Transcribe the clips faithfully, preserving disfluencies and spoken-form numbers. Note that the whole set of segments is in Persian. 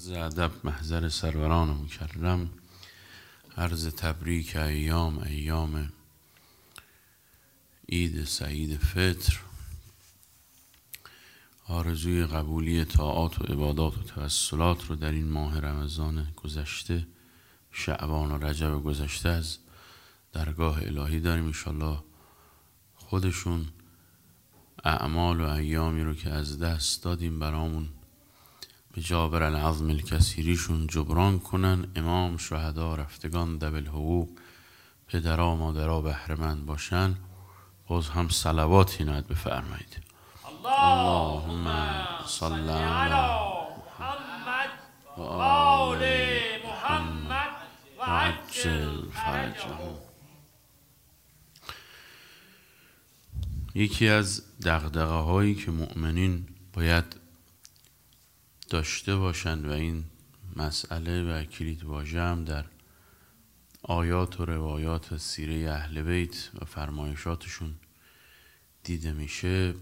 عرض ادب محضر سروران مکرم، عرض تبریک ایام ایام عید سعید فطر. آرزوی قبولی طاعات و عبادات و توسلات رو در این ماه رمضان گذشته، شعبان و رجب گذشته از درگاه الهی داریم. انشالله خودشون اعمال و ایامی رو که از دست دادیم برامون به جابر العظم الکثیریشون جبران کنن. امام شهدا رفتگان ذوی حقوق پدرها مادرها بهره‌مند باشن. باز هم صلواتی نهاد بفرمایید. اللهم صل علی محمد و آل محمد و عجل فرجهم. یکی از دغدغه هایی که مؤمنین باید داشته باشند و این مسئله و کلیدواژه هم در آیات و روایات سیره اهل بیت و فرمایشاتشون دیده میشه،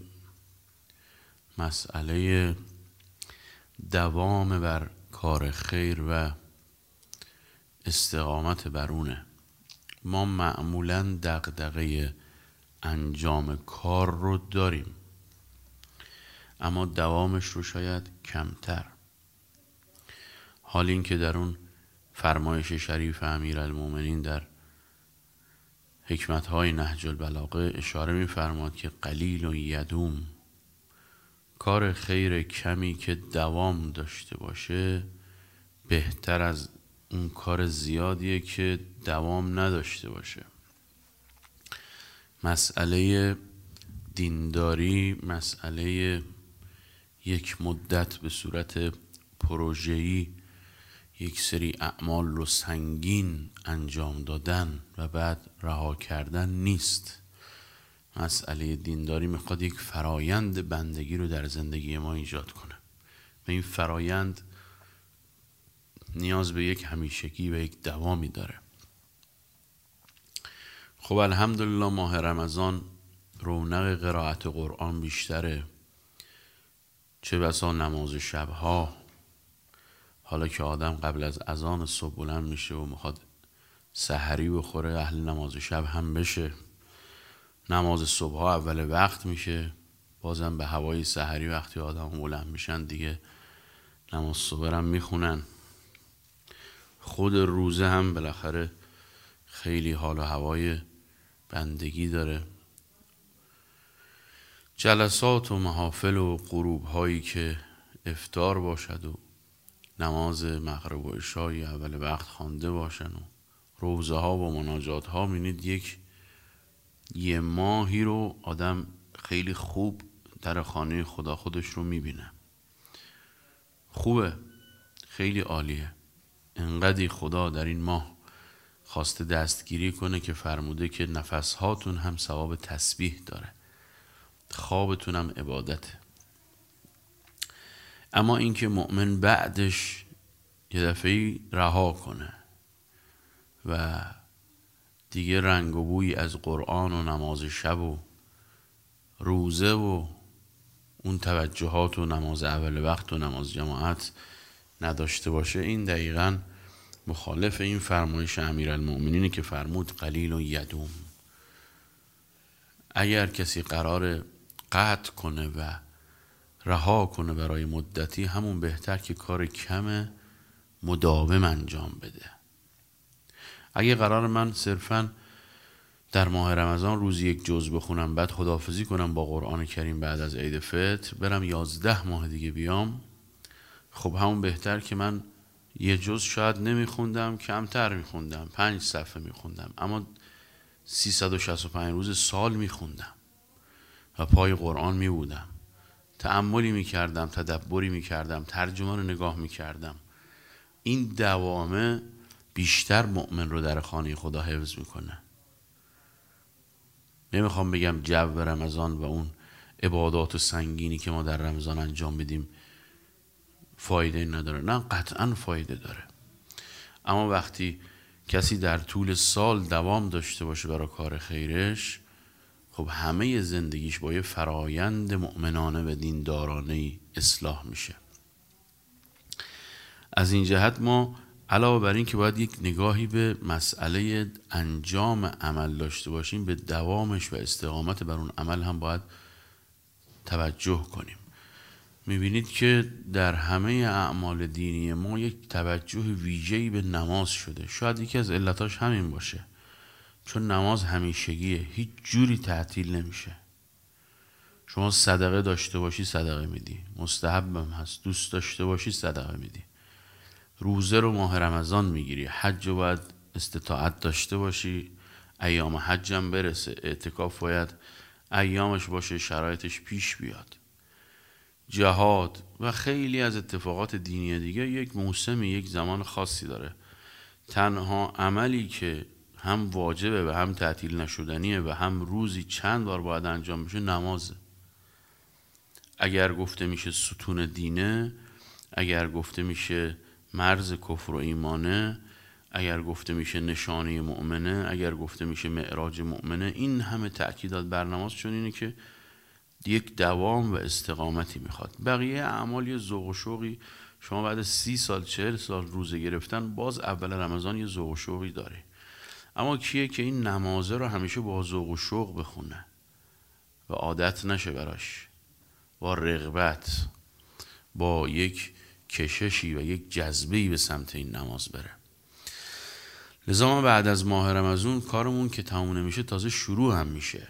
مسئله دوام بر کار خیر و استقامت بر اونه. ما معمولاً دغدغه انجام کار رو داریم، اما دوامش رو شاید کمتر. حال این که در اون فرمایش شریف امیرالمومنین در حکمت‌های نهج البلاغه اشاره می‌فرماد که قلیل و یدوم، کار خیر کمی که دوام داشته باشه بهتر از اون کار زیادیه که دوام نداشته باشه. مسئله دینداری مسئله یک مدت به صورت پروژه‌ای یک سری اعمال رو سنگین انجام دادن و بعد رها کردن نیست. مسئله دینداری میخواد یک فرایند بندگی رو در زندگی ما ایجاد کنه و این فرایند نیاز به یک همیشگی و یک دوامی داره. خب الحمدلله ماه رمضان رونق قرائت قرآن بیشتره، چه بسا نماز شبها. حالا که آدم قبل از اذان صبح بلند میشه و میخواد سحری بخوره، اهل نماز شب هم بشه. نماز صبحها اول وقت میشه، بازم به هوای سحری وقتی آدم بلند میشن دیگه نماز صبح هم میخونن. خود روزه هم بالاخره خیلی حال و هوای بندگی داره. جلسات و محافل و غروب هایی که افطار باشد و نماز مغرب و عشای اول وقت خوانده باشن و روزه ها و مناجات ها، می‌بینید یک یه ماهی رو آدم خیلی خوب در خانه خدا خودش رو میبینه. خوبه، خیلی عالیه. انقدی خدا در این ماه خواسته دستگیری کنه که فرموده که نفس هاتون هم ثواب تسبیح داره، خوابتون هم عبادته. اما اینکه مؤمن بعدش یه دفعه رها کنه و دیگه رنگ و بوی از قرآن و نماز شب و روزه و اون توجهات و نماز اول وقت و نماز جماعت نداشته باشه، این دقیقاً مخالف این فرمایش امیرالمؤمنینه که فرمود قلیل و یدوم. اگر کسی قرار قطع کنه و رها کنه برای مدتی، همون بهتر که کار کم مداوم انجام بده. اگه قرار من صرفاً در ماه رمضان روزی یک جز بخونم بعد خداحافظی کنم با قرآن کریم بعد از عید فطر برم یازده ماه دیگه بیام، خب همون بهتر که من یه جز شاید نمیخوندم، کمتر میخوندم، پنج صفحه میخوندم، اما سیصد و شصت و پنج روز سال میخوندم و پای قرآن میبودم، تأملی میکردم، تدبری میکردم، ترجمه رو نگاه میکردم. این دوامه بیشتر مؤمن رو در خانه خدا حفظ میکنه. نمیخوام بگم جو رمضان و اون عبادات سنگینی که ما در رمضان انجام بدیم فایده نداره، نه قطعا فایده داره. اما وقتی کسی در طول سال دوام داشته باشه برای کار خیرش، خب همه زندگیش با یه فرایند مؤمنانه و دیندارانه اصلاح میشه. از این جهت ما علاوه بر این که باید یک نگاهی به مسئله انجام عمل داشته باشیم، به دوامش و استقامت بر اون عمل هم باید توجه کنیم. میبینید که در همه اعمال دینی ما یک توجه ویژه‌ای به نماز شده. شاید یکی از علتاش همین باشه، چون نماز همیشگیه، هیچ جوری تعطیل نمیشه. شما صدقه داشته باشی صدقه میدی، مستحبم هست دوست داشته باشی صدقه میدی، روزه رو ماه رمضان میگیری، حج رو باید استطاعت داشته باشی، ایام حجم برسه، اعتکاف باید ایامش باشه، شرایطش پیش بیاد، جهاد و خیلی از اتفاقات دینی دیگه یک موسمی، یک زمان خاصی داره. تنها عملی که هم واجبه و هم تعطیل نشدنیه و هم روزی چند بار باید انجام بشه نمازه. اگر گفته میشه ستون دینه، اگر گفته میشه مرز کفر و ایمانه، اگر گفته میشه نشانه مؤمنه، اگر گفته میشه معراج مؤمنه، این همه تأکیدات بر نماز، چون اینه که یک دوام و استقامتی میخواد. بقیه اعمال یه ذوق و شوقی، شما بعد سی سال چهل سال روزه گرفتن باز اول رمضان یه ذوق و شوقی داره. اما کیه که این نمازه رو همیشه با ذوق و شوق بخونه و عادت نشه براش، با رغبت، با یک کششی و یک جذبه‌ای به سمت این نماز بره. لذا ما بعد از ماه رمضان کارمون که تموم نمیشه تازه شروع هم میشه.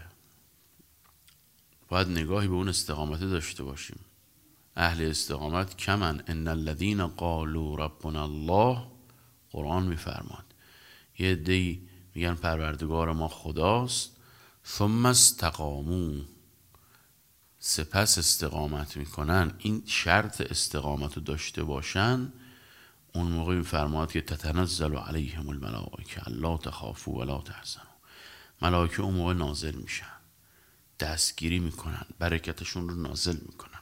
باید نگاهی به اون استقامت داشته باشیم. اهل استقامت کمن، ان الذين قالوا ربنا الله، قرآن میفرماد یه عده‌ای میگن پروردگار ما خداست، ثم استقاموا، سپس استقامت میکنن، این شرط استقامت رو داشته باشن، اون موقع میفرماد که تتنزل علیهم الملائکه الا تخافوا ولا تحزنوا، ملائکه اون موقع نازل میشن، دستگیری میکنن، برکتشون رو نازل میکنن.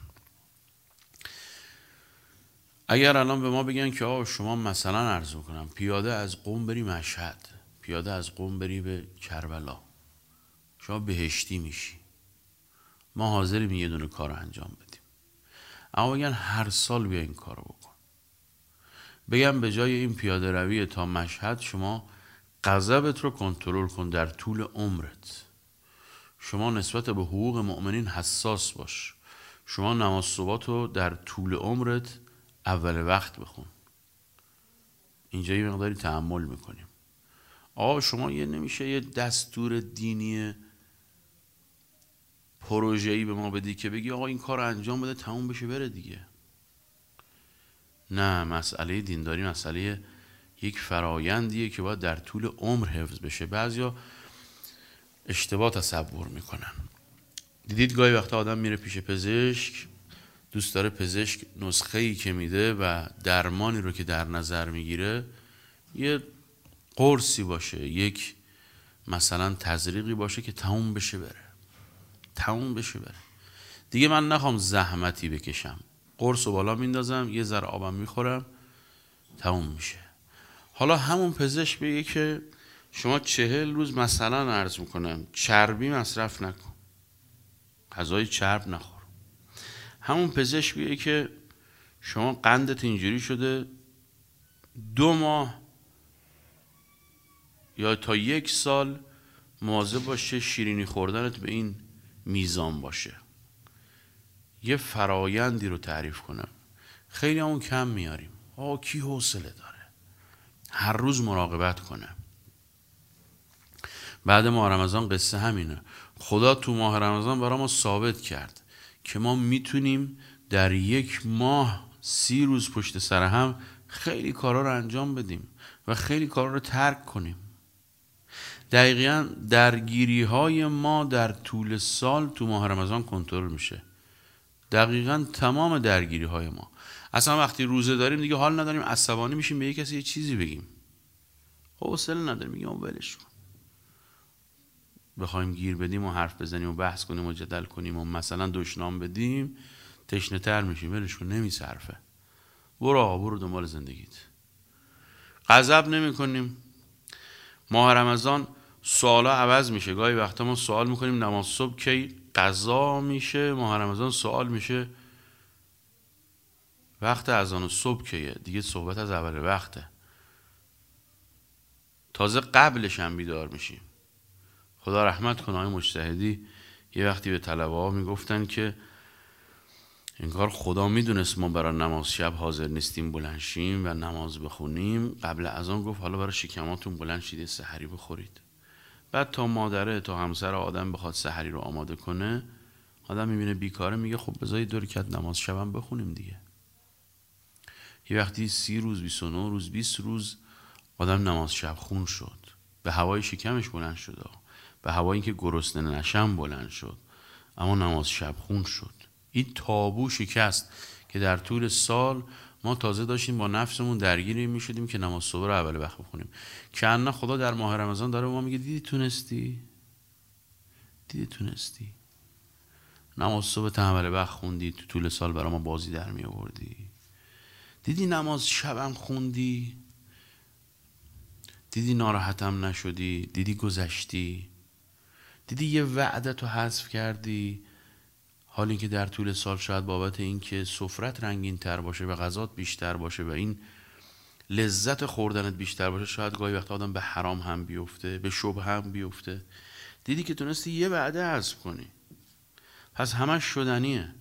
اگر الان به ما بگن که آه شما مثلا عرض میکنم پیاده از قم بری مشهد، پیاده از قم بری به کربلا، شما بهشتی میشی، ما حاضریم یه دونه کار انجام بدیم. اما بگن هر سال بیا این کارو بکن، بگم به جای این پیاده روی تا مشهد شما غضبت رو کنترل کن در طول عمرت، شما نسبت به حقوق مؤمنین حساس باش، شما نماز صبح رو در طول عمرت اول وقت بخون. اینجا یه مقداری تأمل میکنیم. آقا شما یه نمیشه یه دستور دینی پروژه‌ای به ما بدی که بگی آقا این کار انجام بده تموم بشه بره دیگه. نه، مسئله دینداری مسئله یک فرایندیه که باید در طول عمر حفظ بشه. بعضیا اشتباه تصور میکنن. دیدید گاهی وقتا آدم میره پیش پزشک، دوست داره پزشک نسخه‌ای که میده و درمانی رو که در نظر میگیره یه قرصی باشه، یک مثلا تزریقی باشه که تموم بشه بره، تموم بشه بره دیگه، من نخوام زحمتی بکشم، قرص رو بالا میندازم، یه ذره آبم میخورم، تموم میشه. حالا همون پزشک بگه که شما چهل روز مثلا عرض میکنم چربی مصرف نکن، غذای چرب نخور. همون پزشک بگه که شما قندت اینجوری شده، دو ماه یا تا یک سال مواظب باشه شیرینی خوردنت به این میزان باشه. یه فرایندی رو تعریف کنم. خیلی همون کم میاریم. آقا کی حوصله داره هر روز مراقبت کنه؟ بعد ماه رمضان قصه همینه. خدا تو ماه رمضان برای ما ثابت کرد که ما میتونیم در یک ماه سی روز پشت سر هم خیلی کارا رو انجام بدیم و خیلی کارا رو ترک کنیم. دقیقاً درگیری های ما در طول سال تو ماه رمضان کنترل میشه. دقیقاً تمام درگیری های ما. اصلا وقتی روزه داریم دیگه حال نداریم، عصبانی میشیم، به یک کسی یه چیزی بگیم حوصله نداریم، میگیم ولش کن. بخوایم گیر بدیم و حرف بزنیم و بحث کنیم و جدل کنیم و مثلا دشنام بدیم تشنه تر میشیم، ولش کن نمیصرفه، برو آقا برو دنبال زندگیت. غضب نمی کنیم. ماه رمضان سوالا عوض میشه. گاهی وقتا ما سوال میکنیم نماز صبح کی قضا میشه، ماه رمضان سوال میشه وقت اذان صبح که دیگه صحبت از اول وقته، تازه قبلش هم بیدار میشیم. خدا رحمت کنه آقای مجتهدی یه وقتی به طلبه ها میگفتن که انگار خدا میدونست ما برای نماز شب حاضر نیستیم بلند شیم و نماز بخونیم، قبل اذان گفت حالا برای شکماتون بلند شید سحری بخورید. بعد تا مادره تا همسر آدم بخواد سحری رو آماده کنه، آدم میبینه بیکاره، میگه خب بذارید دو رکعت نماز شبم بخونیم دیگه. یه وقتی سی روز بیست و نه روز بیست روز آدم نماز شب خون شد، به هوای شکمش بلند شد، به هوایی که گرسنه نشم بلند شد، اما نماز شب خون شد. این تابو شکست که در طول سال ما تازه داشتیم با نفسمون درگیری می شدیم که نماز صبح رو اول وقت بخونیم. که انا خدا در ماه رمضان داره ما میگه دیدی تونستی؟ دیدی تونستی؟ نماز صبح تا اول وقت خوندی، تو طول سال برای ما بازی در می آوردی. دیدی نماز شبم خوندی؟ دیدی ناراحتم نشدی؟ دیدی گذشتی؟ دیدی یه وعدتو حذف کردی؟ حالی که در طول سال شاید بابت این که سفرت رنگین تر باشه و غذات بیشتر باشه و این لذت خوردنت بیشتر باشه، شاید گاهی وقت آدم به حرام هم بیفته، به شبه هم بیفته. دیدی که تونستی یه وعده حذف کنی. پس همش شدنیه.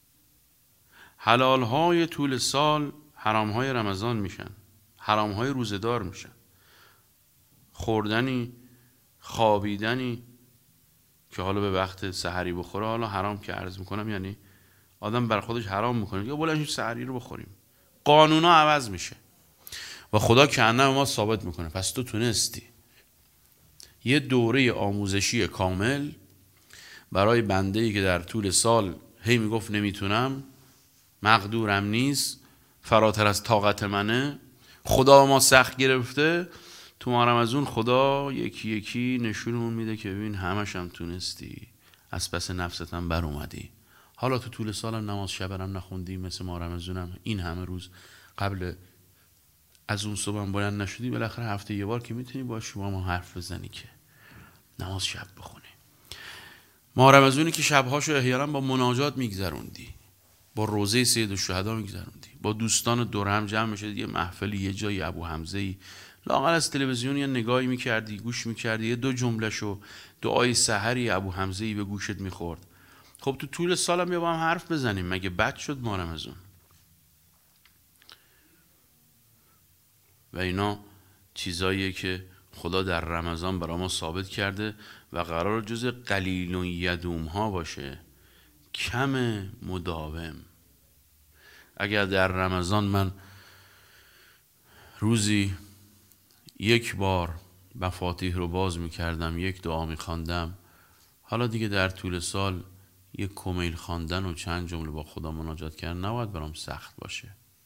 حلال های طول سال حرام های رمضان میشن، حرام های روزدار میشن. خوردنی، خوابیدنی که حالا به وقت سحری بخوره، حالا حرام که عرض میکنم یعنی آدم بر خودش حرام میکنه یا بلند سحری رو بخوریم، قانونا عوض میشه و خدا کنه ما ثابت میکنه پس تو تونستی. یه دوره آموزشی کامل برای بنده‌ای که در طول سال هی میگفت نمیتونم، مقدورم نیست، فراتر از طاقت منه، خدا ما سخت گرفته. تو ماه رمضان خدا یکی یکی نشونمون میده که ببین همش هم تونستی، از پس نفست هم بر اومدی. حالا تو طول سالم نماز شبرم نخوندی، مثل ماه رمضانم این همه روز قبل از اون صبحم بلند نشدی، بالاخره هفته یه بار که میتونی با شما حرف بزنی که نماز شب بخونی. ماه رمضانی که شبهاشو احیانا با مناجات میگذروندی، با روزه سید الشهدا میگذروندی، با دوستان دور هم جمع میشدی، یه محفلی یه جایی ابو حمزه‌ای لااقل از تلویزیون یه نگاهی میکردی، گوش میکردی، یه دو جملهشو دعای سحری ابو حمزه‌ای به گوشت میخورد. خب تو طول سالم یا با هم حرف بزنیم، مگه بد شد ماه رمضان؟ و اینا چیزاییه که خدا در رمضان برای ما ثابت کرده و قرار جز قلیل و یدوم ها باشه، کم مداوم. اگر در رمضان من روزی یک بار مفاتیح رو باز میکردم، یک دعا میخواندم، حالا دیگه در طول سال یک کمیل خواندن و چند جمله با خدا مناجات کردن نباید برام سخت باشه.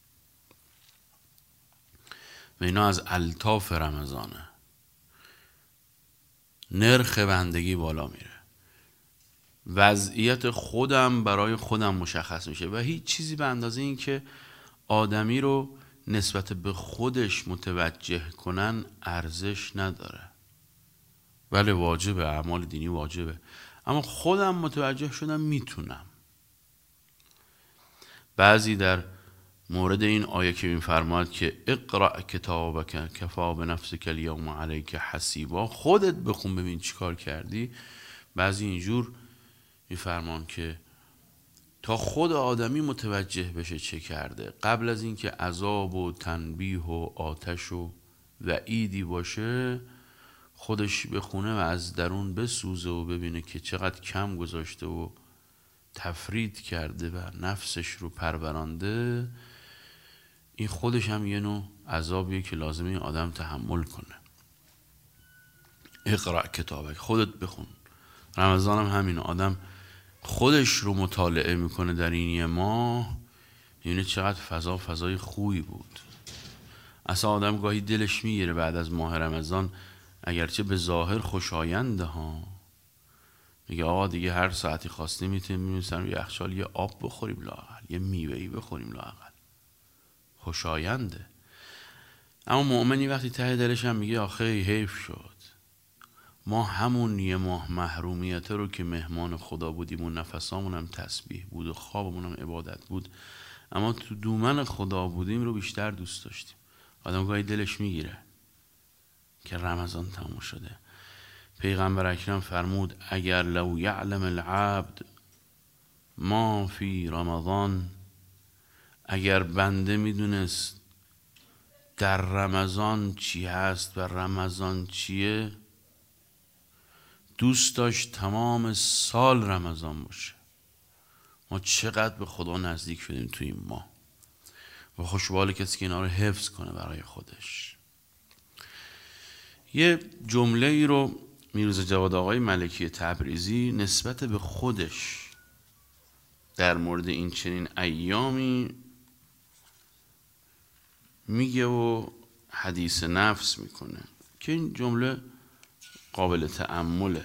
و اینا از الطاف رمضانه. نرخ بندگی بالا میره، وضعیت خودم برای خودم مشخص میشه و هیچ چیزی به اندازه این که آدمی رو نسبت به خودش متوجه کنن ارزش نداره. ولی واجبه، اعمال دینی واجبه، اما خودم متوجه شدم میتونم. بعضی در مورد این آیه که میفرماد که اقرأ کتابک کفا بنفسک الیوم علیک حسیبا، خودت بخون ببین چیکار کردی. بعضی اینجور میفرمان که تا خود آدمی متوجه بشه چه کرده، قبل از اینکه عذاب و تنبیه و آتش و وعیدی باشه، خودش بخونه و از درون بسوزه و ببینه که چقدر کم گذاشته و تفرید کرده و نفسش رو پرورانده. این خودش هم یه نوع عذابیه که لازمه این آدم تحمل کنه. اقرأ کتابک، خودت بخون. رمضان هم همین، آدم خودش رو مطالعه میکنه در این یه ماه، میبینه چقدر فضا فضای خوبی بود. اصلا آدم گاهی دلش میگیره بعد از ماه رمضان، اگرچه به ظاهر خوشاینده ها، میگه آقا دیگه هر ساعتی خواستی میتونیم میرسیم یه یخچال یه آب بخوریم لااقل، یه میوه‌ای بخوریم لااقل، خوشاینده. اما مؤمنی وقتی ته دلش هم میگه آخه حیف شد، ما همون یه ماه محرومیت رو که مهمان خدا بودیم و نفسامون هم تسبیح بود و خوابمون هم عبادت بود، اما تو دومن خدا بودیم رو بیشتر دوست داشتیم. آدم گاهی دلش میگیره که رمضان تموم شده. پیغمبر اکرم فرمود اگر لو یعلم العبد ما فی رمضان، اگر بنده میدونست در رمضان چی هست و رمضان چیه، دوست داشت تمام سال رمضان باشه. ما چقدر به خدا نزدیک شدیم توی این ماه و خوشبال کسی که اینا رو حفظ کنه برای خودش. یه جمله ای رو میرزا جواد آقای ملکی تبریزی نسبت به خودش در مورد این چنین ایامی میگه و حدیث نفس میکنه که این جمله قابل تأمله.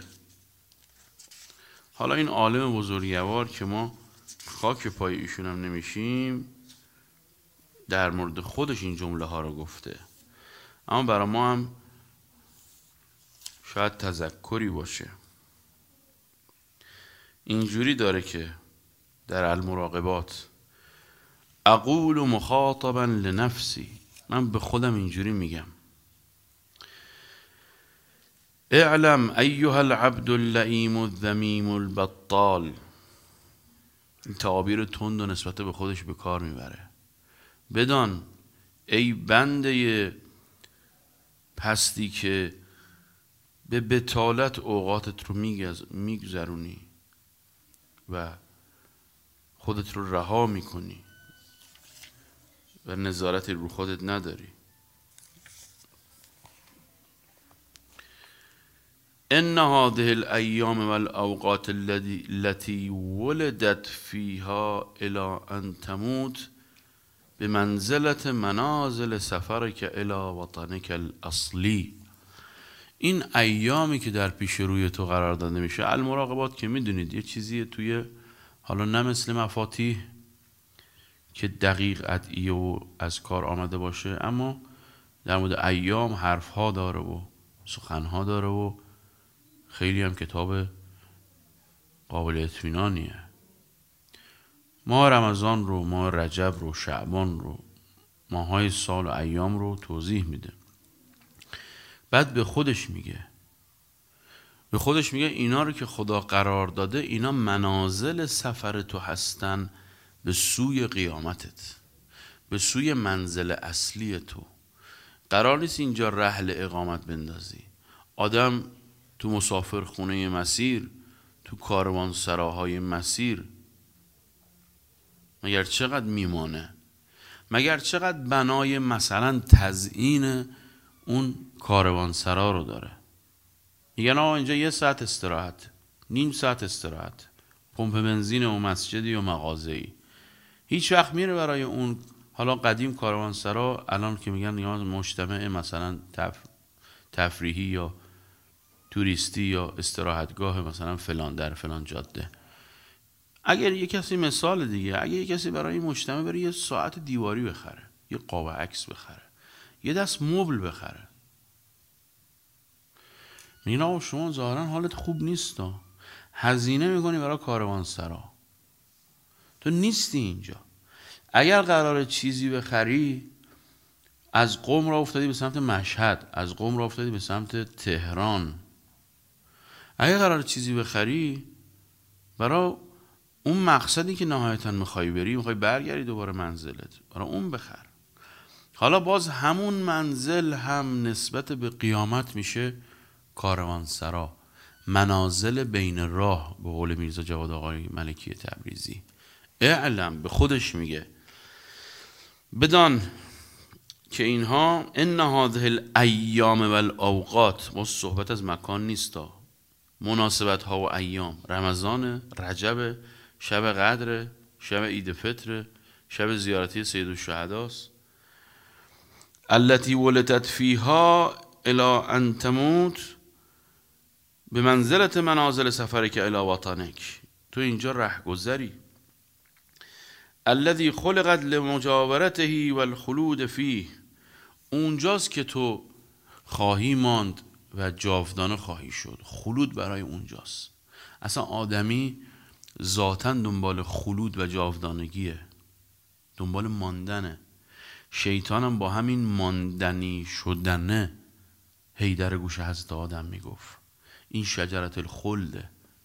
حالا این عالم بزرگوار که ما خاک پای ایشون هم نمیشیم، در مورد خودش این جمله ها رو گفته، اما برای ما هم شاید تذکری باشه. اینجوری داره که در المراقبات اقول مخاطبا لنفسی، من به خودم اینجوری میگم اعلم ایها العبد اللئیم الذمیم البطال. این تعابیر تند و نسبت به خودش به کار میبره. بدان ای بنده پستی که به بطالت اوقاتت رو میگذرونی و خودت رو رها میکنی و نظارتی رو خودت نداری. ان هذه الایام والاوقات التي ولدت فيها الى ان تموت بمنزلة منازل سفرك الى وطنك الاصلی. این ایامی که در پیش روی تو قرار داده میشه، المراقبات که میدونید یه چیزیه توی، حالا نه مثل مفاتیح که دقیق ادعیه و از کار آمده باشه، اما در مورد ایام حرفها داره و سخنها داره و خیلی هم کتاب قابل اطمینانیه. ماه رمضان رو، ماه رجب رو، شعبان رو، ماهای سال و ایام رو توضیح میده. بعد به خودش میگه به خودش میگه اینا رو که خدا قرار داده، اینا منازل سفر تو هستن به سوی قیامتت، به سوی منزل اصلی تو. قرار نیست اینجا رحل اقامت بندازی. آدم تو مسافر خونه مسیر، تو کاروان سراهای مسیر مگر چقدر میمانه؟ مگر چقدر بنای مثلا تزیین اون کاروان سرا رو داره؟ میگن آقا اینجا یه ساعت استراحت، نیم ساعت استراحت، پمپ بنزین و مسجدی و مغازه‌ای. هیچ وقت میره برای اون. حالا قدیم کاروان سرا، الان که میگن نیاز مجتمع مثلا تف... تفریحی یا توریستی یا استراحتگاه مثلا فلان در فلان جاده. اگر یه کسی مثال دیگه، اگر یه کسی برای مجتمع بره یه ساعت دیواری بخره، یه قاب عکس بخره، یه دست مبل بخره، میگن آقا شما ظاهرا حالت خوب نیست، هزینه میکنی برای کاروان سرا، تو نیستی اینجا. اگر قرار چیزی بخری، از قم را افتادی به سمت مشهد، از قم را افتادی به سمت تهران، اگر قرار چیزی بخری برای اون مقصدی که نهایتاً میخوای بری، میخوای برگردی دوباره منزلت، برای اون بخر. حالا باز همون منزل هم نسبت به قیامت میشه کاروان سرا، منازل بین راه، به قول میرزا جواد آقای ملکی تبریزی. اعلم، به خودش میگه بدان که اینها ان هذه الایام والاوقات، ما صحبت از مکان نیستا، مناسبت ها و ایام، رمضان، رجب، شب قدر، شب عید فطر، شب زیارتی سید الشهداست. التي ولدت فيها الى ان تموت به منزلت منازل سفرک الى وطنک، تو اینجا رهگذری. الذي خلقت لمجاورته والخلود فيه، اونجاست که تو خواهی ماند و جاودانه خواهی شد. خلود برای اونجاست. اصلا آدمی ذاتاً دنبال خلود و جاودانگیه، دنبال ماندنه. شیطانم با همین ماندنی شدنه هی در گوش حضرت آدم میگفت این شجرت الخلده.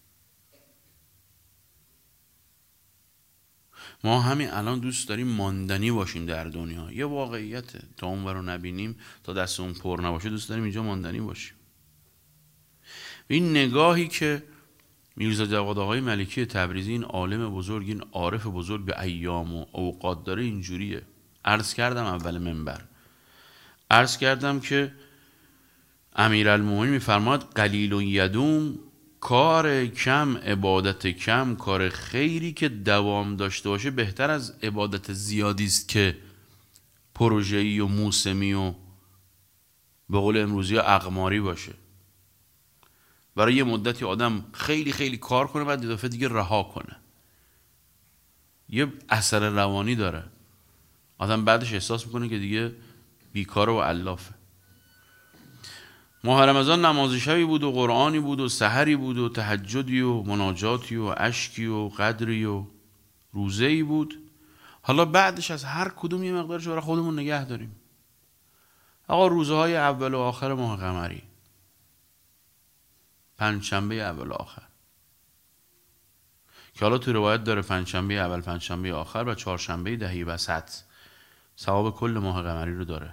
ما همین الان دوست داریم ماندنی باشیم در دنیا. یه واقعیته، تا اون رو نبینیم، تا دست اون پر نباشه دوست داریم اینجا ماندنی باشیم. این نگاهی که میرزا جواد آقای ملکی تبریزی، این عالم بزرگ، این عارف بزرگ، به ایام و اوقات داره اینجوریه. عرض کردم اول منبر، عرض کردم که امیرالمومنین میفرماد قلیل و یدوم، کار کم، عبادت کم، کار خیری که دوام داشته باشه بهتر از عبادت زیادی است که پروژه‌ای و موسمی و به قول امروزی اقماری باشه. برای یه مدتی آدم خیلی خیلی کار کنه بعد دفعه دیگه رها کنه، یه اثر روانی داره. آدم بعدش احساس میکنه که دیگه بیکاره و علافه. ماه رمضان نماز شبی بود و قرآنی بود و سحری بود و تهجدی و مناجاتی و اشکی و قدری و روزه‌ای بود. حالا بعدش از هر کدوم یه مقدارش برای خودمون نگه داریم. آقا روزهای اول و آخر ماه قمری، پنجشنبه اول و آخر، که حالا تو روایت داره پنجشنبه اول، پنجشنبه آخر و چهارشنبه دهی وسط، ثواب کل ماه قمری رو داره.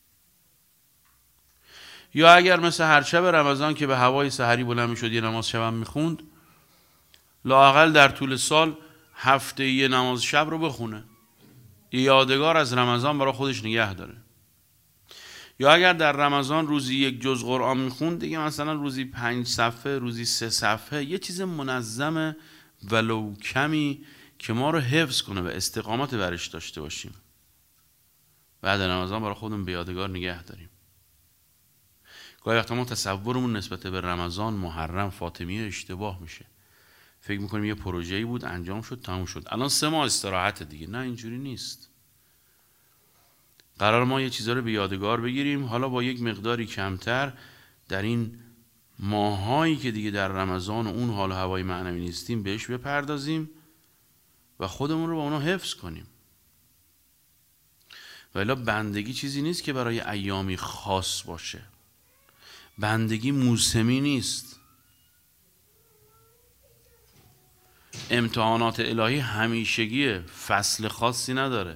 یا اگر مثل هر شب رمضان که به هوای سحری بلند میشد یه نماز شب هم میخوند، لااقل در طول سال هفته یه نماز شب رو بخونه، یه یادگار از رمضان برای خودش نگه داره. یا اگر در رمضان روزی یک جز قرآن میخوند، دیگه مثلا روزی پنج صفحه، روزی سه صفحه، یه چیز منظم ولو کمی که ما رو حفظ کنه و استقامت برش داشته باشیم، بعد رمضان برای خودمون به یادگار نگه داریم. گاهی وقتا ما تصورمون نسبت به رمضان، محرم، فاطمیه اشتباه میشه. فکر میکنیم یه پروژه‌ای بود انجام شد تموم شد، الان سه ماه استراحت دیگه. نه، اینجوری نیست. قرار ما یه چیزا رو به یادگار بگیریم، حالا با یک مقداری کمتر در این ماهایی که دیگه در رمضان و اون حال هوای معنوی نیستیم بهش بپردازیم و خودمون رو با اونا حفظ کنیم. ولی بندگی چیزی نیست که برای ایامی خاص باشه. بندگی موسمی نیست. امتحانات الهی همیشگیه، فصل خاصی نداره.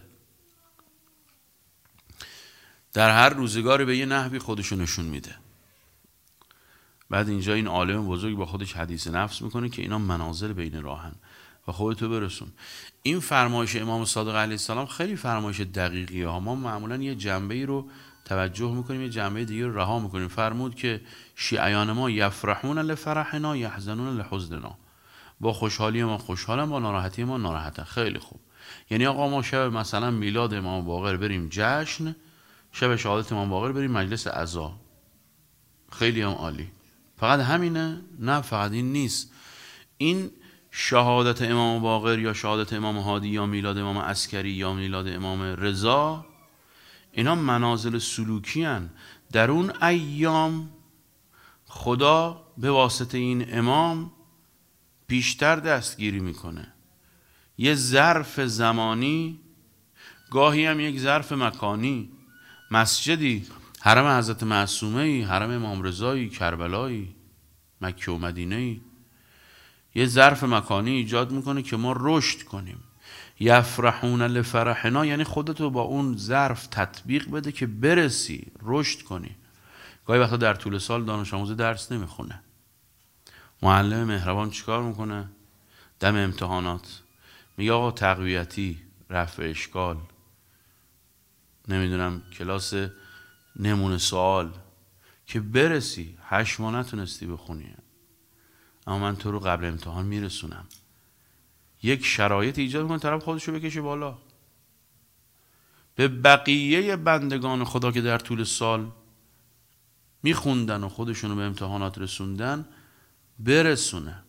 در هر روزگاری به یه نحوی خودشو نشون میده. بعد اینجا این عالم بزرگ با خودش حدیث نفس میکنه که اینا منازل بین راهن و خودتو برسون. این فرمایش امام صادق علیه السلام خیلی فرمایش دقیقیه ها. ما معمولا یه جنبه ای رو توجه میکنیم، یه جنبه دیگه رو رها میکنیم. فرمود که شیعیان ما یفرحون لفرحنا یحزنون لحزننا، با خوشحالی ما خوشحالن، با ناراحتی ما ناراحتن. خیلی خوب. یعنی آقا ما شب مثلا میلاد امام باقر بریم جشن، شب شهادت امام باقر بریم مجلس عزا، خیلی هم عالی. فقط همینه؟ نه، فقط این نیست. این شهادت امام باقر یا شهادت امام هادی یا میلاد امام عسکری یا میلاد امام رضا، اینا منازل سلوکی هن. در اون ایام خدا به واسطه این امام بیشتر دستگیری میکنه. یه ظرف زمانی، گاهی هم یک ظرف مکانی. مسجدی، حرم حضرت معصومه‌ای، حرم امام رضایی، کربلایی، مکه و مدینه‌ای، یه ظرف مکانی ایجاد میکنه که ما رشد کنیم. یفرحون لفرحنا یعنی خودتو با اون ظرف تطبیق بده که برسی، رشد کنی. گاهی وقتا در طول سال دانش آموز درس نمیخونه، معلم مهربان چیکار میکنه؟ دم امتحانات میگه آقا تقویتی، رفع اشکال، نمیدونم کلاس نمونه سوال، که برسی. هشت ماه نتونستی بخونی، اما من تو رو قبل امتحان میرسونم. یک شرایط ایجاد میکنه طرف خودشو بکشه بالا. به بقیه بندگان خدا که در طول سال میخوندن و خودشونو به امتحانات رسوندن برسونه.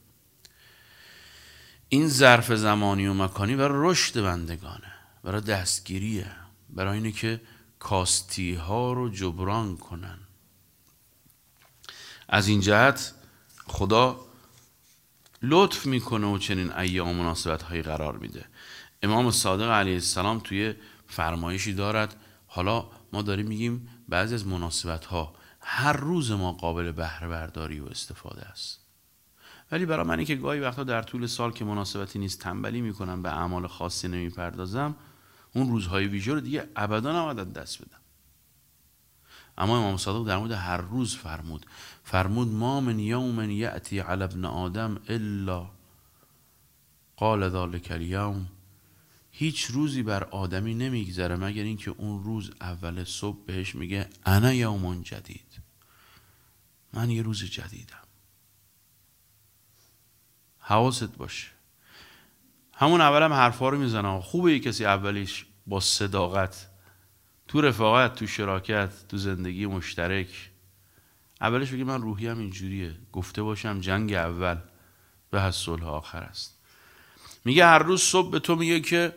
این ظرف زمانی و مکانی برای رشد بندگانه، برای دستگیریه، برای اینه که کاستی ها رو جبران کنن. از این جهت خدا لطف میکنه و چنین ایام مناسبت هایی قرار میده. امام صادق علیه السلام توی فرمایشی دارد، حالا ما داریم میگیم بعضی از مناسبت ها هر روز ما قابل بهره برداری و استفاده است، ولی برای منی که گاهی وقتا در طول سال که مناسبتی نیست تنبلی میکنم، به اعمال خاصی نمیپردازم، اون روزهای ویژه رو دیگه ابدا نباید دست بدم. اما امام صادق در مورد هر روز فرمود فرمود ما من یوم یأتی علی ابن آدم الا قال ذلک الیوم، هیچ روزی بر آدمی نمیگذره مگر اینکه اون روز اول صبح بهش میگه انا یوم جدید، من یه روز جدیدم. حواست باشه. همون اول هم حرفا رو میزنم، خوبه یه کسی اولیش با صداقت تو رفاقت، تو شراکت، تو زندگی مشترک اولش بگه من روحیم اینجوریه، گفته باشم جنگ اول به از صلح آخر است. میگه هر روز صبح به تو میگه که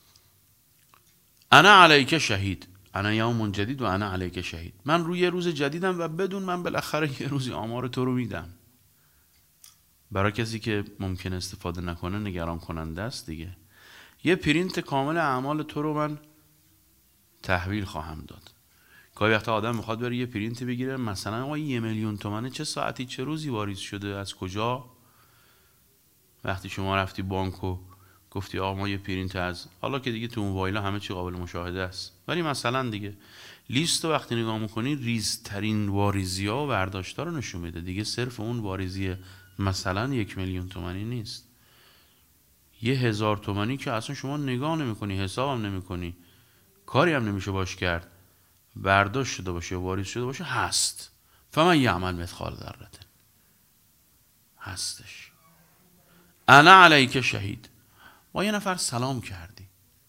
انا علیک شهید، انا یوم جدید و انا علیک شهید، من روی روز جدیدم و بدون من بالاخره یه روزی آمار تو رو میدم. برای کسی که ممکن استفاده نکنه نگران کننده است دیگه. یه پرینت کامل اعمال تو رو من تحویل خواهم داد. گاهی وقتا آدم میخواد بره یه پرینت بگیره، مثلا آقا یه میلیون تومنه چه ساعتی چه روزی واریز شده، از کجا. وقتی شما رفتی بانک و گفتی آقا ما یه پرینت از، حالا که دیگه تو موبایل همه چی قابل مشاهده است، ولی مثلا دیگه لیست رو وقتی نگاه میکنی ریزترین واریزی ها و برداشت ها رو نشون میده دیگه. صرف اون واریزی مثلا یک میلیون تومانی نیست، یه هزار تومانی که اصلا شما نگاه نمیکنی، حسابم نمیکنی، کاری هم نمیشه باش کرد، برداشت شده باشه، واریز شده باشه، هست. فمن یعمل مثقال ذره هستش. انا علیک شهید. با یه نفر سلام کردی،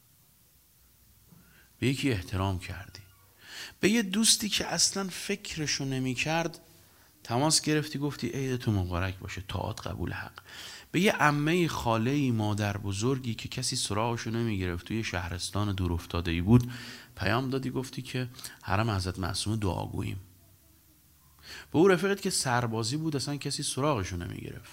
به یکی احترام کردی، به یه دوستی که اصلا فکرشو نمی کرد تماس گرفتی گفتی عیدتون مبارک باشه، طاعت قبول حق. به یه عمه، خاله، مادر بزرگی که کسی سراغشو نمی گرفت، توی شهرستان دور افتاده ای بود، پیام دادی گفتی که حرم حضرت معصومه دعاگوییم. به اون رفیقت که سربازی بود اصلا کسی سراغشو نمی گرفت،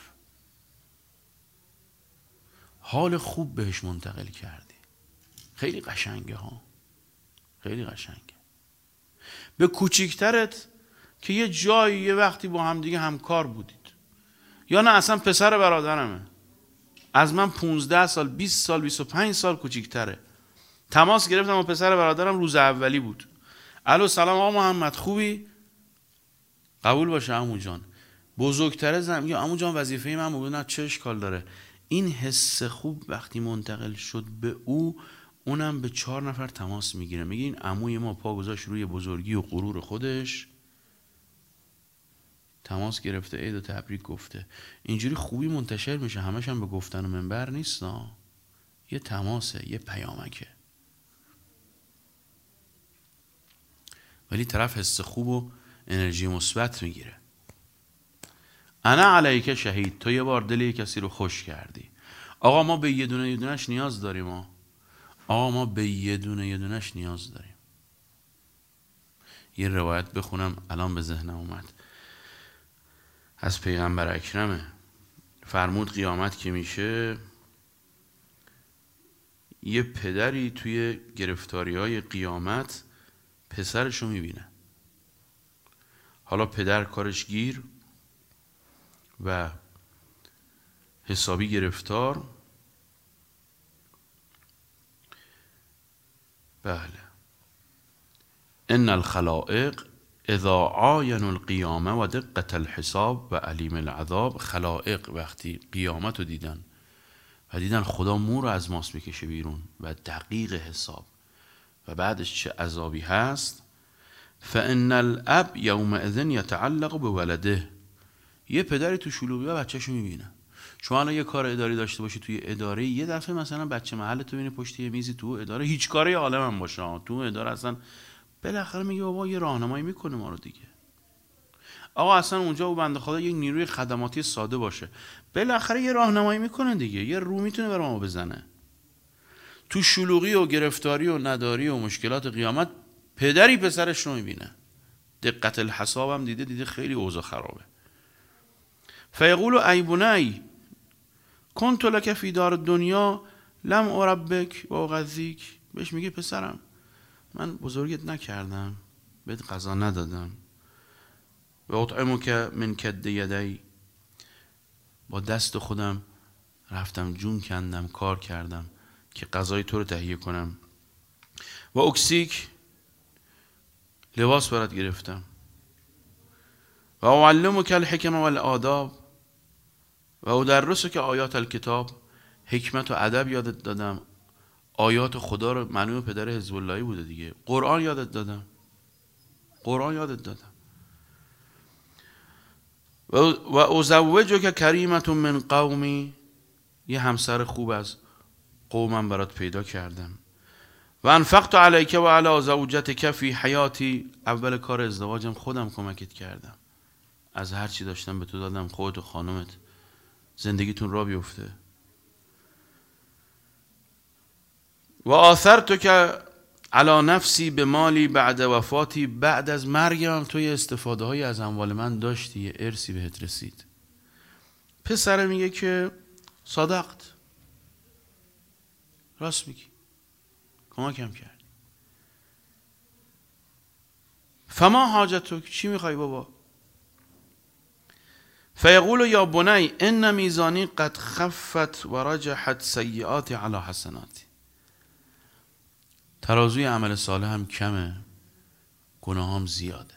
حال خوب بهش منتقل کردی. خیلی قشنگه ها، خیلی قشنگه. به کوچیکترت که یه جایی یه وقتی با هم دیگه همکار بودید، یا نه اصلا پسر برادرمه، از من پونزده سال، بیست سال، بیست و پنج سال کوچیکتره، تماس گرفتم با پسر برادرم، روز اولی بود. الو سلام آقا محمد خوبی؟ قبول باشه عمو جان. بزرگتره زم یا عمو جان وظیفه من بود. نه چه اشکال داره. این حس خوب وقتی منتقل شد به او، اونم به چهار نفر تماس میگیره، میگه این عموی ما پا گذاشت روی بزرگی و غرور خودش، تماس گرفته، عید و تبریک گفته. اینجوری خوبی منتشر میشه، همش هم به گفتن و منبر نیست نه. یه تماسه، یه پیامکه، ولی طرف حس خوب و انرژی مثبت میگیره. انا علیک شهید. تو یه بار دل یه کسی رو خوش کردی. آقا ما به یه دونه یه دونش نیاز داریم ها. آقا ما به یه دونه یه دونش نیاز داریم. یه روایت بخونم الان به ذهنم اومد، از پیغمبر اکرمه. فرمود قیامت که میشه، یه پدری توی گرفتاری های قیامت پسرشو میبینه. حالا پدر کارش گیر و حسابی گرفتار. بله. ان الخلائق اذا عاینوا القیامه و دقت الحساب و علیم العذاب. خلائق وقتی قیامت رو دیدن و دیدن خدا مو رو از ماست بکشه بیرون و دقیق حساب و بعدش چه عذابی هست، فان الاب یومئذ یتعلق بولده. یه پدری تو شلوغی و بچه‌شو میبینه. شما الان یه کار اداری داشته باشی توی اداره، یه دفعه مثلا بچه محل تو ببینی پشت یه میزی تو اداره، هیچ کاری عالم هم باشه تو اداره، اصلا بالاخره میگه بابا یه راهنمایی میکنه ما رو دیگه. آقا اصلا اونجا او بنده خدا یک نیروی خدماتی ساده باشه، بالاخره یه راهنمایی میکنه دیگه، یه رو میتونه برای ما بزنه. تو شلوغی و گرفتاری و نداری و مشکلات قیامت پدری پسرش رو میبینه، دقت الحساب هم دیده، دیده خیلی اوضاع خرابه. فیقول ای بنی کنت لک فی دار الدنیا لم اربک و اغذیک، بهش میگه پسرم من بزرگت نکردم، بهت غذا ندادم، و اطعمک من کد یدی، با دست خودم رفتم جون کندم، کار کردم که غذای تو رو تهیه کنم، و اکسیک، لباس برات گرفتم، و اعلمک الحکم والآداب و ادرسک آیات الکتاب، حکمت و ادب یادت دادم، آیات خدا رو، معلومه پدر حزب اللهی بوده دیگه، قرآن یادت دادم، قرآن یادت دادم، و ازوجک کریمة من قومی، یه همسر خوب از قومم برات پیدا کردم، و انفقت علیک و علی زوجتک فی حیاتی، اول کار ازدواجم خودم کمکت کردم، از هر چی داشتم به تو دادم، خودت و خانومت زندگیتون را بیفته، و آثرتک علی نفسی به مالی بعد وفاتی، بعد از مرگم توی استفاده های از اموال من داشتی، یه ارثی بهت رسید. پسر میگه که صدقت، راست میگی، کمکم کرد. فما حاجتک، چی میخوای بابا؟ فیقول یا بنی ان میزانی قد خفت و رجحت سیئات علی حسناتی، ترازوی عمل صالح هم کمه، گناهام زیاده.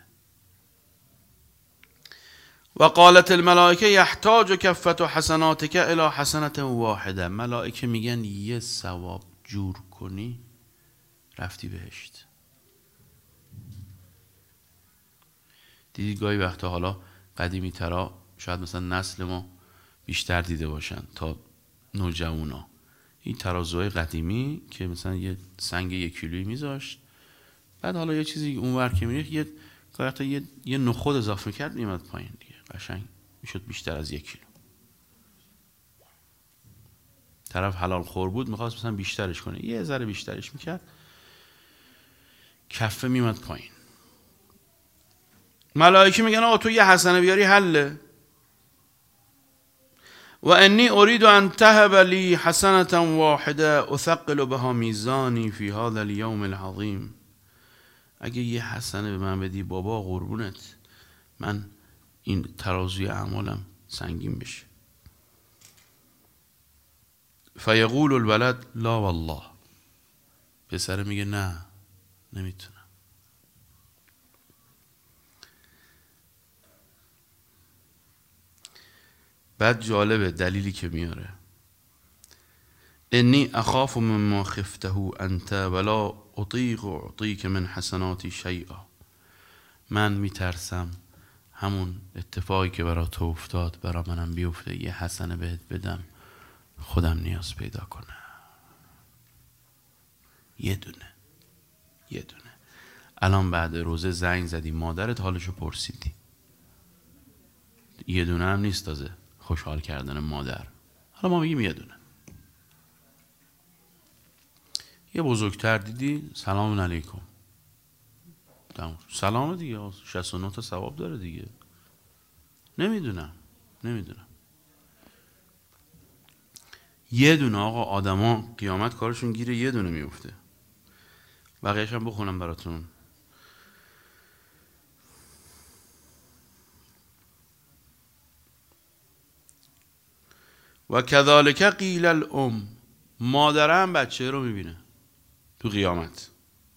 و قالت الملائکه یحتاج کفت حسناتک الی حسنة واحده، ملائکه میگن یه ثواب جور کنی رفتی بهشت. دیدی گاهی وقتا، حالا قدیمی ترا شاید مثلا نسل ما بیشتر دیده باشن تا نوجوانا، این ترازوهای قدیمی که مثلا یه سنگ یک کیلویی میذاشت، بعد حالا یه چیزی اونور که میریخت، یه گاهی وقتا یه یه نخود اضافه کرد میومد پایین دیگه، قشنگ میشد بیشتر از یک کیلو. طرف حلال خور بود، میخواست مثلا بیشترش کنه، یه ذره بیشترش میکرد، کفه میومد پایین. ملائکه میگن آقا تو یه حسنه بیاری حله. و انی اريد ان تهب لی حسنة واحده اثقل بها میزانی فی هذا اليوم العظیم، اگه یه حسنه به من بدی بابا قربونت، من این ترازوی اعمالم سنگین بشه. فیقول الولد لا والله، پسر میگه نه نمیتونم. بعد جالبه دلیلی که میاره، انی اخاف مما خفته انت ولا اطیق اعطیک من حسناتی شیئا، من میترسم همون اتفاقی که برای تو افتاد برای منم بیفته، یه حسنه بهت بدم خودم نیاز پیدا کنم. یه دونه یه دونه الان بعد روزه زنگ زدی مادرت حالشو پرسیدی، یه دونه هم نیست تازه خوشحال کردن مادر، حالا ما میگیم یه دونه. یه بزرگتر دیدی سلام علیکم، سلام دیگه، شصت و نه تا ثواب داره دیگه. نمیدونم نمیدونم یه دونه آقا، آدما قیامت کارشون گیره یه دونه میفته. بقیه‌اش هم بخونم براتون. و کذالک قیل الام، مادر هم بچه رو میبینه تو قیامت،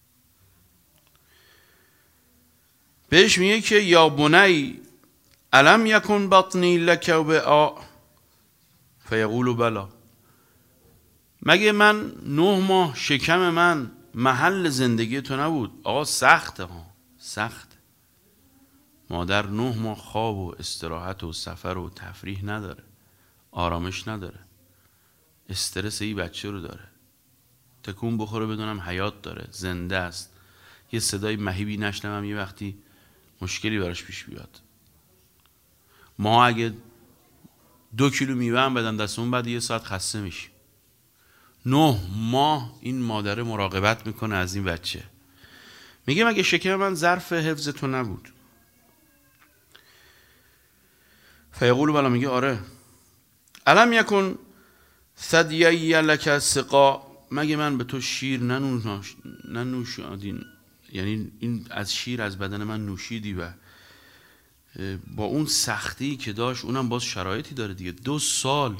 بهش میگه که یا بنی الم یکن بطنی لک وعاء، فیقول بلا، مگه من نه ماه شکم من محل زندگی تو نبود؟ آقا سخته ها، سخت. مادر نه ماه خواب و استراحت و سفر و تفریح نداره، آرامش نداره، استرس ای بچه رو داره، تکون بخوره بدونم حیات داره، زنده است، یه صدای مهیبی نشنوم یه وقتی مشکلی براش پیش بیاد. ما اگه دو کیلو میوه هم بدن دستمون بعد یه ساعت خسته میشیم. نه ماه این مادر مراقبت میکنه از این بچه. میگه مگه شکم من ظرف حفظ تو نبود؟ فیقول بلا، میگه آره. الم یکن ثدیی لک سقا، مگه من به تو شیر ننوش ننوشادین، یعنی این از شیر از بدن من نوشیدی و با اون سختی که داشت، اونم باز شرایطی داره دیگه، دو سال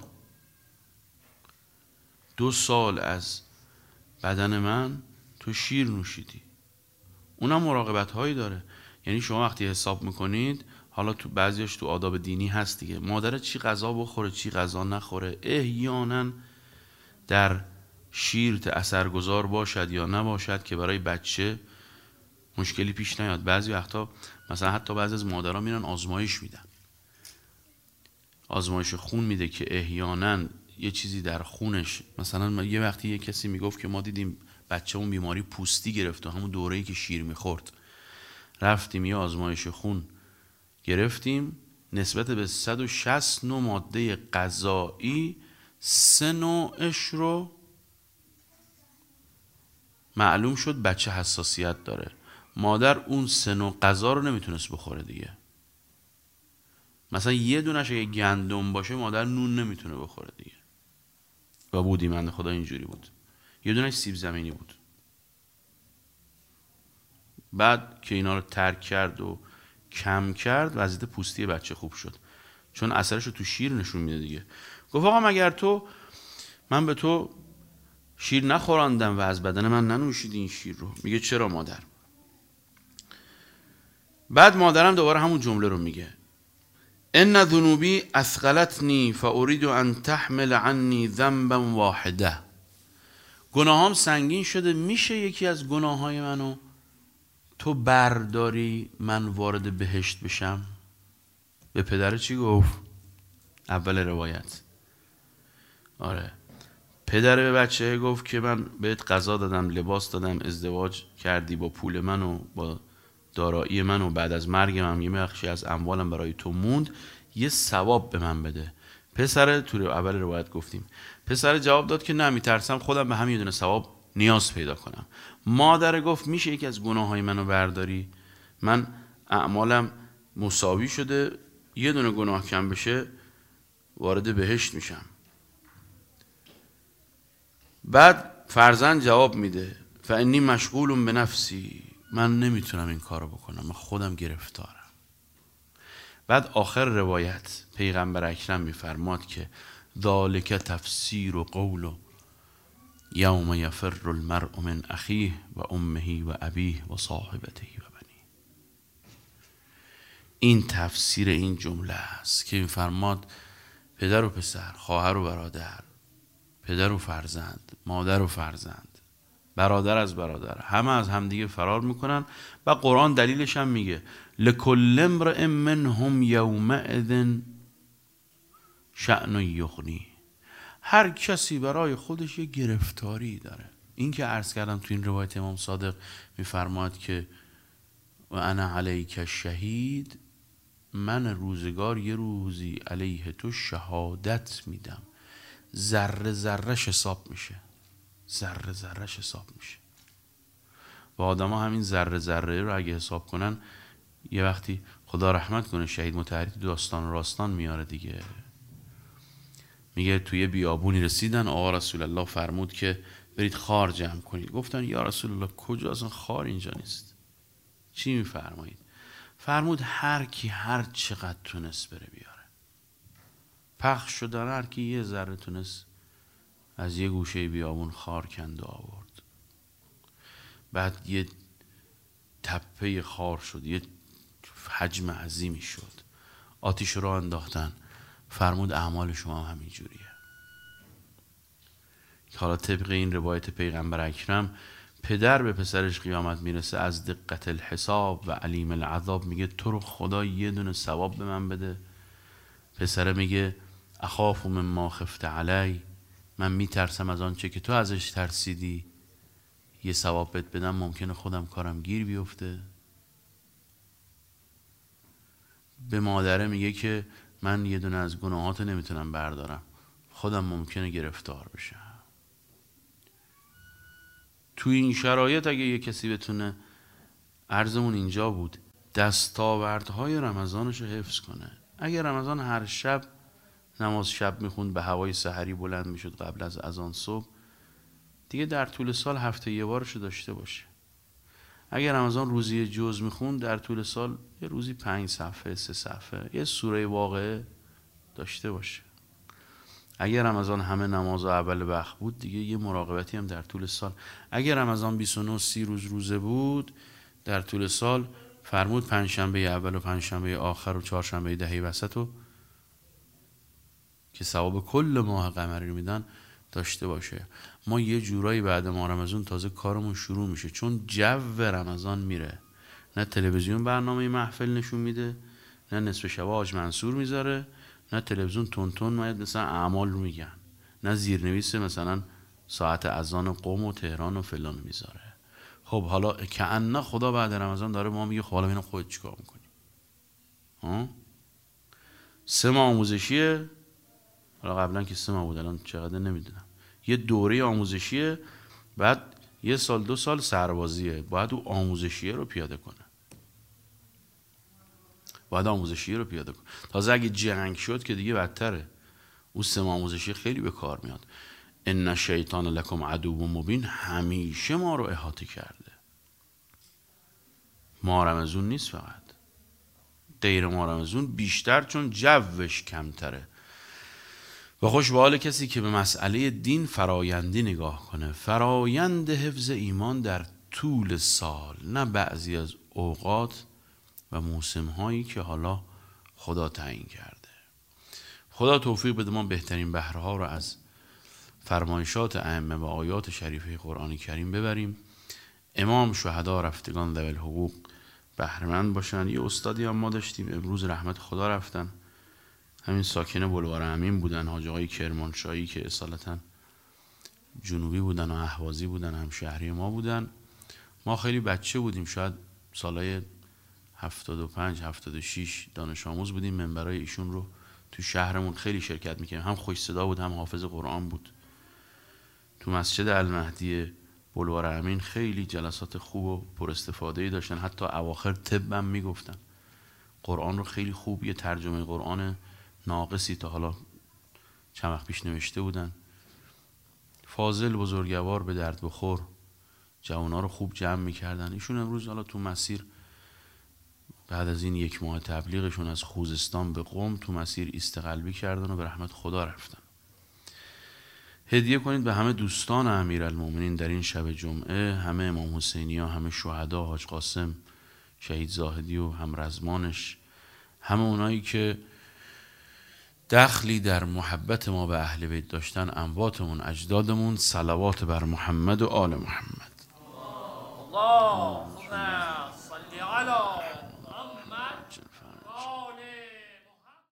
دو سال از بدن من تو شیر نوشیدی، اونم مراقبت هایی داره. یعنی شما وقتی حساب میکنید، حالا تو بعضیش تو آداب دینی هست دیگه، مادر چی غذا بخوره چی غذا نخوره، احیانا در شیر اثرگذار باشد یا نباشد که برای بچه مشکلی پیش نیاد. بعضی وقتا مثلا حتی بعضی از مادرها میرن آزمایش میدن، آزمایش خون میده که احیانا یه چیزی در خونش، مثلا یه وقتی یه کسی میگفت که ما دیدیم بچه اون بیماری پوستی گرفت و همون دوره‌ای که شیر میخورد، رفتیم یه آزمایش خون گرفتیم، نسبت به صد و شصت نوع ماده غذایی سه نوعش رو معلوم شد بچه حساسیت داره. مادر اون سه نوع غذا رو نمیتونست بخوره دیگه. مثلا یه دونش اگه گندم باشه مادر نون نمیتونه بخوره دیگه، و بودی من خدا اینجوری بود. یه دونش سیب زمینی بود. بعد که اینا رو ترک کرد و کم کرد، وضعیت پوستی بچه خوب شد، چون اثرش رو تو شیر نشون میده دیگه. گفت آقا مگر تو من به تو شیر نخوراندم و از بدن من ننوشیدی این شیر رو؟ میگه چرا مادر؟ بعد مادرم دوباره همون جمله رو میگه، ان ذنوبی اثقلتنی فاريد ان تحمل عنی ذنبا واحده. گناهام سنگین شده، میشه یکی از گناههای منو تو برداری من وارد بهشت بشم؟ به پدر چی گفت؟ اول روایت آره، پدر به بچه گفت که من بهت غذا دادم، لباس دادم، ازدواج کردی با پول من و با دارایی من و بعد از مرگ من یه بخشی از اموالم برای تو موند، یه ثواب به من بده. پسر تو اول روایت گفتیم، پسر جواب داد که نه، میترسم خودم به همین دونه ثواب نیاز پیدا کنم. مادر گفت میشه یکی از گناههای منو برداری؟ من اعمالم مساوی شده، یه دونه گناه کم بشه وارد بهشت میشم. بعد فرزند جواب میده فانی مشغول به نفسی، من نمیتونم این کارو بکنم، من خودم گرفتارم. بعد آخر روایت پیغمبر اکرم میفرماد که ذالک تفسیر و قول و یوم یفر المرء من اخیه و امه و ابیه و صاحبته و بنیه. این تفسیر این جمله است که میفرماد پدر و پسر، خواهر و برادر، پدر و فرزند، مادر و فرزند، برادر از برادر، همه از همدیگه فرار میکنن. و قرآن دلیلش هم میگه لکل امرئ منهم یومئذ شأن یغنی، هر کسی برای خودش یه گرفتاری داره. این که عرض کردم تو این روایت امام صادق میفرماد که و انا علیک شهید، من روزگار یه روزی علیه تو شهادت میدم، ذره ذرهش حساب میشه، ذره ذرهش حساب میشه. و آدم ها همین ذره ذره رو اگه حساب کنن، یه وقتی خدا رحمت کنه شهید مطهری داستان راستان میاره دیگه، میگه توی بیابونی رسیدن، آقا رسول الله فرمود که برید خار جمع کنید. گفتن یا رسول الله کجا، اصلا خار اینجا نیست، چی میفرمایید؟ فرمود هر کی هر چقدر تونست بره بیاره. پخش شدن هر کی یه ذره تونست از یه گوشه بیابون خار کند و آورد. بعد یه تپه خار شد، یه حجم عظیمی شد، آتیش رو انداختن. فرمود اعمال شما هم همین جوریه. حالا طبق این روایت پیغمبر اکرم، پدر به پسرش قیامت میرسه از دقت الحساب و علیم العذاب میگه تو رو خدا یه دونه ثواب به من بده. پسر میگه اخاف مما خفت علی، من میترسم از آنچه که تو ازش ترسیدی، یه ثواب بهت بدم ممکنه خودم کارم گیر بیفته. به مادره میگه که من یه دونه از گناهات نمیتونم بردارم، خودم ممکنه گرفتار بشم. توی این شرایط اگه یه کسی بتونه، عرضمون اینجا بود، دستاوردهای رمضانش رو حفظ کنه. اگه رمضان هر شب نماز شب میخوند، به هوای سحری بلند میشد قبل از اذان صبح، دیگه در طول سال هفته یه بارشو داشته باشه. اگر رمضان روزی جز میخوند، در طول سال یه روزی پنج صفحه، سه صفحه، یه سوره واقعه داشته باشه. اگر رمضان همه نماز اول وقت بود، دیگه یه مراقبتی هم در طول سال. اگر رمضان بیست و نه سی روز روزه بود در طول سال، فرمود پنجشنبه اول و پنجشنبه آخر و چهارشنبه دهه وسط رو که ثواب کل ماه قمری رو میدن داشته باشه. ما یه جورایی بعد ماه رمضان تازه کارمون شروع میشه، چون جو رمضان میره. نه تلویزیون برنامه محفل نشون میده، نه نصف شب حاج منصور میذاره، نه تلویزیون تون تون میاد مثلا اعمال رو میگن، نه زیرنویس مثلا ساعت اذان قم و تهران و فلان میذاره. خب حالا کأن خدا بعد رمضان داره ما میگه خب حالا ببینم خودت چیکار میکنی. ها سه ماه آموزشیه، حالا قبلا که سه ماه بود الان چقدر نمیدونم، یه دوره آموزشیه، بعد یه سال دو سال سربازیه، باید او آموزشیه رو پیاده کنه. باید آموزشیه رو پیاده کنه. تازه اگه جنگ شد که دیگه بدتره. او سه ماه آموزشی خیلی به کار میاد. ان شیطان لکم عدو مبین همیشه ما رو احاطه کرده. ماه رمضان نیست فقط، غیر ماه رمضان بیشتر، چون جوش کمتره. و خوش به حال کسی که به مسئله دین فرایندی نگاه کنه. فرایند حفظ ایمان در طول سال، نه بعضی از اوقات و موسم هایی که حالا خدا تعیین کرده. خدا توفیق بده ما بهترین بهره ها رو از فرمایشات ائمه و آیات شریفه قرآن کریم ببریم. امام، شهدا، رفتگان ذوی الحقوق بهره مند باشن. یه استادی هم ما داشتیم امروز رحمت خدا رفتن، همین ساکن بلوار امین بودن، حاج آقای کرمانشاهی که اصالتا جنوبی بودن و اهوازی بودن، هم شهری ما بودن. ما خیلی بچه بودیم، شاید سالای هفتاد و پنج هفتاد و شش دانش آموز بودیم. منبرای ایشون رو تو شهرمون خیلی شرکت میکنیم. هم خوش صدا بود، هم حافظ قرآن بود. تو مسجد المهدی بلوار امین خیلی جلسات خوب و پر استفاده داشتن. حتی اواخر طبم میگفتن. قرآن رو خیلی خوب، یه ترجمه قرآن ناقصی تا حالا چند وقت پیش نوشته بودن. فاضل، بزرگوار، به درد بخور، جوانا رو خوب جمع میکردن. ایشون امروز حالا تو مسیر بعد از این یک ماه تبلیغشون از خوزستان به قم تو مسیر ایستقلبی کردن و به رحمت خدا رفتن. هدیه کنید به همه دوستان امیرالمومنین در این شب جمعه، همه امام حسینی ها، همه شهدا، حاج قاسم شهید زاهدی و هم رزمانش، همه اونایی که دخلی در محبت ما به اهل بیت داشتن، امواتمون، اجدادمون. صلوات بر محمد و آل محمد. الله